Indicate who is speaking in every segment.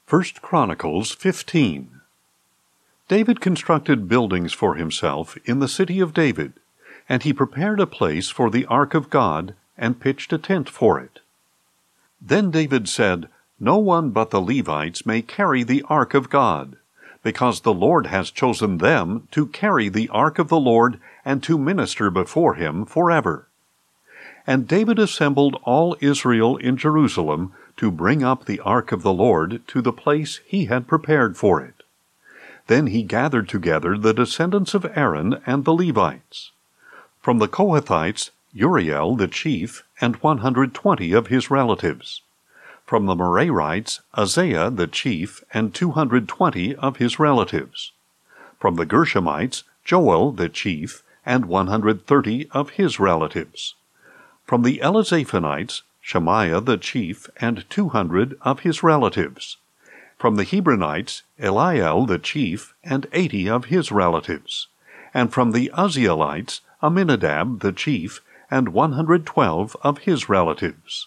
Speaker 1: 1 Chronicles 15. David constructed buildings for himself in the city of David, and he prepared a place for the ark of God, and pitched a tent for it. Then David said, "No one but the Levites may carry the ark of God, because the Lord has chosen them to carry the ark of the Lord and to minister before him forever." And David assembled all Israel in Jerusalem to bring up the ark of the Lord to the place he had prepared for it. Then he gathered together the descendants of Aaron and the Levites. From the Kohathites, Uriel the chief, and 120 of his relatives. From the Merarites, Isaiah the chief, and 220 of his relatives. From the Gershomites, Joel the chief, and 130 of his relatives. From the Elizaphanites, Shemaiah the chief, and 200 of his relatives. From the Hebronites, Eliel the chief, and 80 of his relatives. And from the Uzzielites, Aminadab the chief, and 112 of his relatives.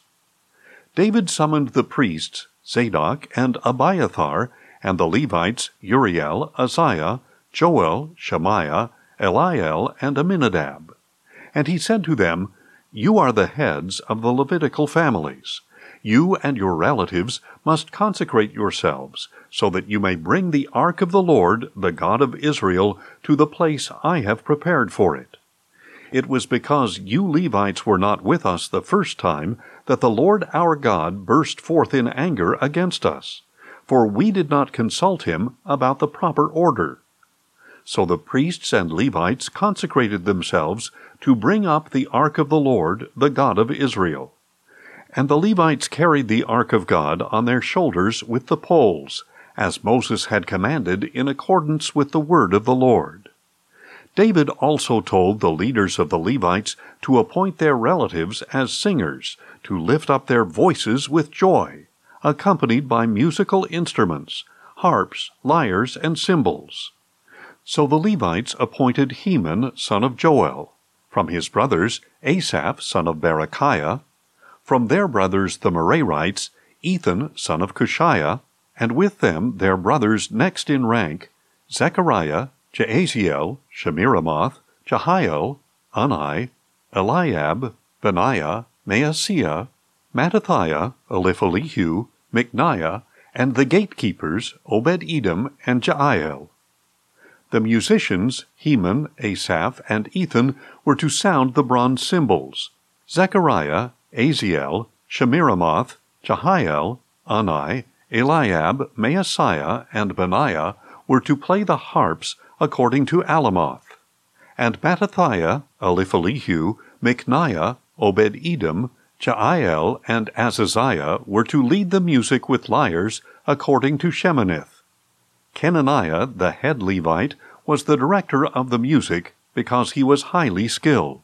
Speaker 1: David summoned the priests, Zadok and Abiathar, and the Levites, Uriel, Uzziah, Joel, Shemaiah, Eliel, and Aminadab. And he said to them, "You are the heads of the Levitical families. You and your relatives must consecrate yourselves, so that you may bring the ark of the Lord, the God of Israel, to the place I have prepared for it. It was because you Levites were not with us the first time that the Lord our God burst forth in anger against us, for we did not consult him about the proper order." So the priests and Levites consecrated themselves to bring up the ark of the Lord, the God of Israel. And the Levites carried the ark of God on their shoulders with the poles, as Moses had commanded in accordance with the word of the Lord. David also told the leaders of the Levites to appoint their relatives as singers, to lift up their voices with joy, accompanied by musical instruments, harps, lyres, and cymbals. So the Levites appointed Heman, son of Joel. From his brothers, Asaph, son of Berechiah. From their brothers the Merarites, Ethan, son of Cushiah, and with them their brothers next in rank, Zechariah, Jaaziel, Shemiramoth, Jehiel, Unni, Eliab, Benaiah, Maaseiah, Mattithiah, Eliphelehu, Micniah, and the gatekeepers, Obed-Edom and Jeiel. The musicians, Heman, Asaph, and Ethan, were to sound the bronze cymbals. Zechariah, Aziel, Shemiramoth, Jehiel, Unni, Eliab, Maaseiah, and Benaiah were to play the harps according to Alamoth. And Mattithiah, Eliphelehu, Micniah, Obed-Edom, Jeiel, and Azaziah were to lead the music with lyres according to Sheminith. Kenaniah, the head Levite, was the director of the music because he was highly skilled.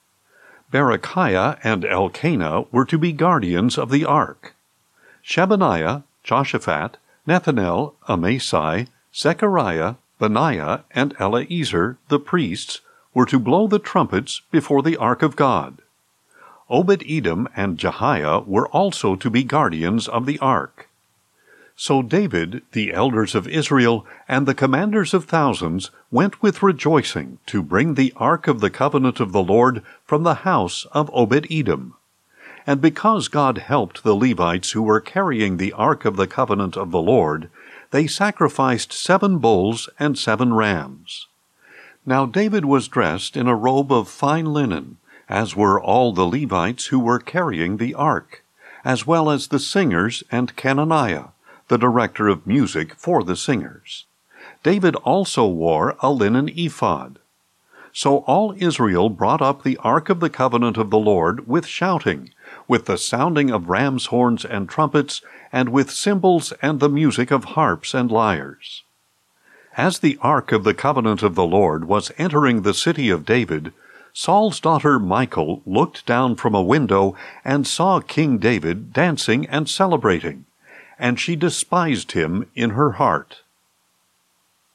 Speaker 1: Berechiah and Elkanah were to be guardians of the ark. Shebaniah, Joshaphat, Nethanel, Amasai, Zechariah, Benaiah, and Eleazar, the priests, were to blow the trumpets before the ark of God. Obed-Edom and Jehiah were also to be guardians of the ark. So David, the elders of Israel, and the commanders of thousands went with rejoicing to bring the ark of the covenant of the Lord from the house of Obed-Edom. And because God helped the Levites who were carrying the ark of the covenant of the Lord, they sacrificed 7 bulls and 7 rams. Now David was dressed in a robe of fine linen, as were all the Levites who were carrying the ark, as well as the singers and Kenaniah, the director of music for the singers. David also wore a linen ephod. So all Israel brought up the ark of the covenant of the Lord with shouting, with the sounding of ram's horns and trumpets, and with cymbals and the music of harps and lyres. As the ark of the covenant of the Lord was entering the city of David, Saul's daughter Michal looked down from a window and saw King David dancing and celebrating, and she despised him in her heart.